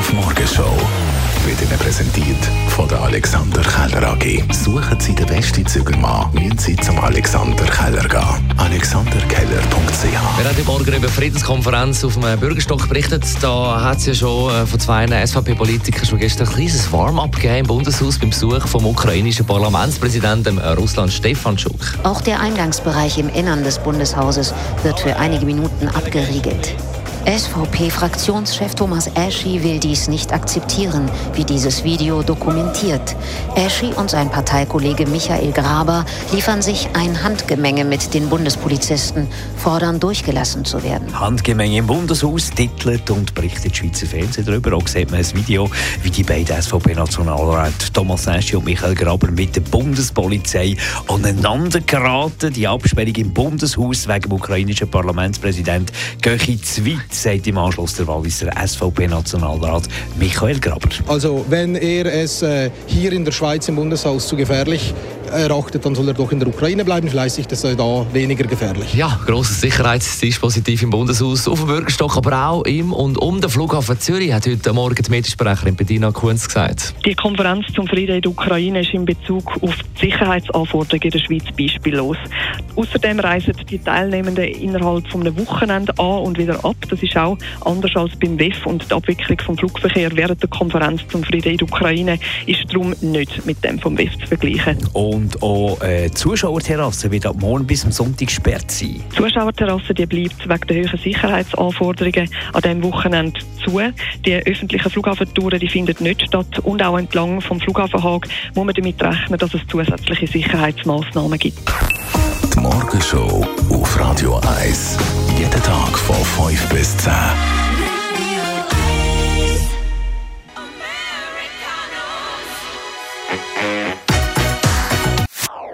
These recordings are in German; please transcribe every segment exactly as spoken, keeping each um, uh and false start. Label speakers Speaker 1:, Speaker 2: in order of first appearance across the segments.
Speaker 1: auf Morgenshow wird Ihnen präsentiert von der Alexander Keller A G. Suchen Sie den besten Zügelmann, müssen Sie zum Alexander Keller gehen. alexander keller punkt c h.
Speaker 2: Wir haben heute Morgen über die Friedenskonferenz auf dem Bürgerstock berichtet. Da hat es ja schon von zwei S V P-Politikern schon gestern ein kleines Warm-up gegeben im Bundeshaus beim Besuch vom ukrainischen Parlamentspräsidenten Ruslan Stefanschuk.
Speaker 3: Auch der Eingangsbereich im Innern des Bundeshauses wird für einige Minuten abgeriegelt. S V P-Fraktionschef Thomas Eschi will dies nicht akzeptieren, wie dieses Video dokumentiert. Eschi und sein Parteikollege Michael Graber liefern sich ein Handgemenge mit den Bundespolizisten, fordern durchgelassen zu werden.
Speaker 4: Handgemenge im Bundeshaus, titelt und berichtet das Schweizer Fernsehen darüber. Auch sieht man ein Video, wie die beiden S V P-Nationalräte Thomas Eschi und Michael Graber mit der Bundespolizei aneinander geraten. Die Absperrung im Bundeshaus wegen dem ukrainischen Parlamentspräsidenten geht zu weit, sagt im Anschluss der Walliser S V P-Nationalrat Michael Graber.
Speaker 5: Also wenn er es äh, hier in der Schweiz im Bundeshaus zu gefährlich erachtet, dann soll er doch in der Ukraine bleiben. Vielleicht ist das äh, da weniger gefährlich.
Speaker 2: Ja, grosses Sicherheitsdispositiv im Bundeshaus, auf dem Bürgerstock, aber auch im und um den Flughafen Zürich, hat heute Morgen die Mediensprecherin Bettina Kunz gesagt.
Speaker 6: Die Konferenz zum Frieden in der Ukraine ist in Bezug auf die Sicherheitsanforderungen in der Schweiz beispiellos. Außerdem reisen die Teilnehmenden innerhalb von einem Wochenende an und wieder ab. Das ist auch anders als beim W E F, und die Abwicklung vom Flugverkehr während der Konferenz zum Frieden in der Ukraine ist darum nicht mit dem vom W E F zu vergleichen.
Speaker 4: Und auch äh, die Zuschauerterrasse wird ab morgen bis am Sonntag gesperrt sein.
Speaker 6: Die Zuschauerterrasse die bleibt wegen der hohen Sicherheitsanforderungen an diesem Wochenende zu. Die öffentlichen Flughafentouren die finden nicht statt, und auch entlang vom Flughafen Haag muss man damit rechnen, dass es zusätzliche Sicherheitsmaßnahmen gibt.
Speaker 1: Die Morgenshow auf Radio eins. Jeden Tag von fünf bis zehn.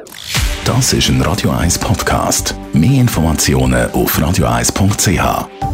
Speaker 1: Das ist ein Radio eins Podcast. Mehr Informationen auf radio eins punkt c h.